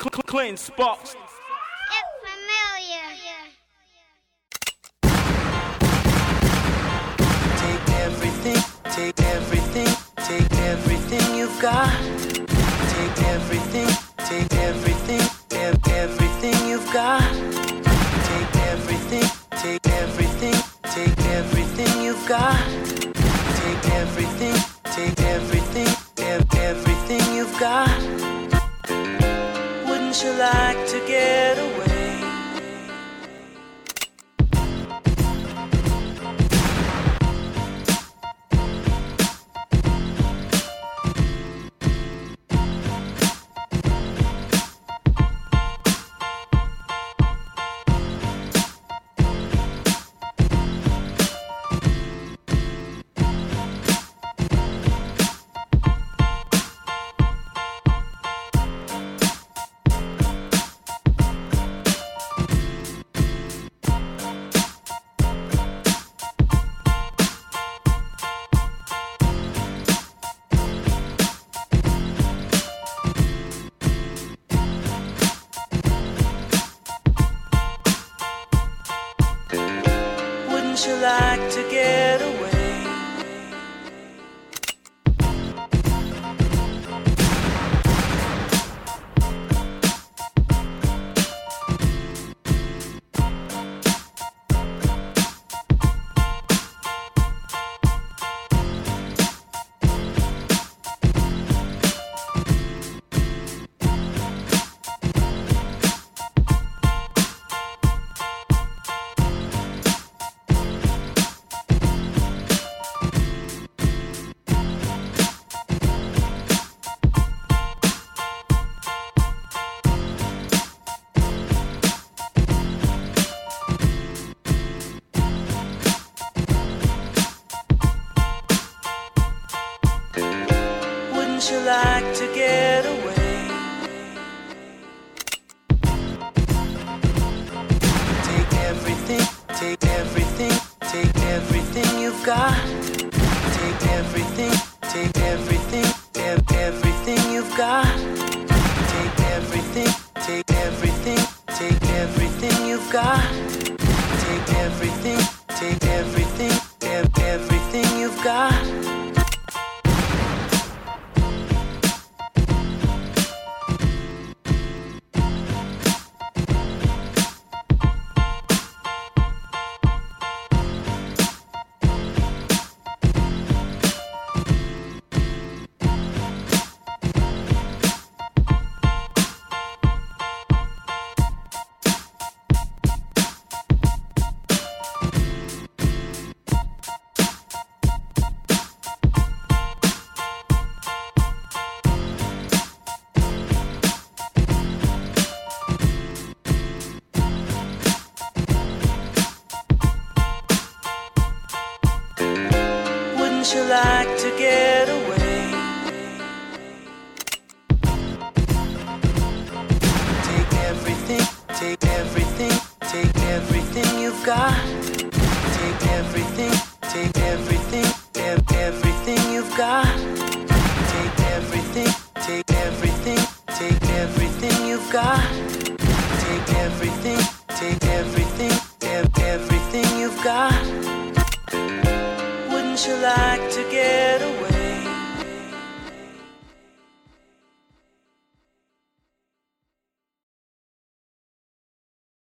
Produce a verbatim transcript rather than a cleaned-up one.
Clinton Sparks. It's familiar. Take everything, take everything, take everything you've got. Take everything, take everything, ev- everything you've got. Take everything, take everything, take everything you've got. Take everything, take everything, ev- everything you've got. Wouldn't you like to get away? Wouldn't you like to get away? Wouldn't you like to get away? Take everything, take everything, take everything you've got. Take everything, take everything, ev- everything you've got. Take everything, take everything, take everything you've got. Take everything, take everything, ev- everything you've got. Wouldn't you like to get away? Take everything, take everything, take everything you've got. Take everything, take everything, ev- everything you've got. Take everything, take everything, take everything you've got. Take everything, take everything, ev- everything you've got. Wouldn't you like